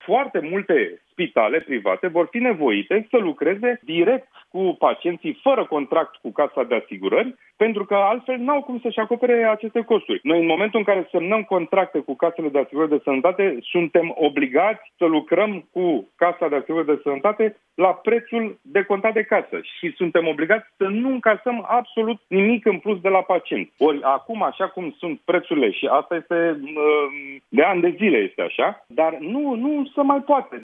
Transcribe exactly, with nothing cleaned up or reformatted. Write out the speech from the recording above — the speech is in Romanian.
foarte multe spitale private vor fi nevoite să lucreze direct cu pacienții, fără contract cu Casa de Asigurări, pentru că altfel n-au cum să-și acopere aceste costuri. Noi, în momentul în care semnăm contracte cu casele de asigurări de sănătate, suntem obligați să lucrăm cu Casa de Asigurări de Sănătate la prețul decontat de casă și suntem obligați să nu încasăm absolut nimic în plus de la pacient. Ori acum, așa cum sunt prețurile, și asta este de ani de zile este așa, dar nu, nu se mai poate.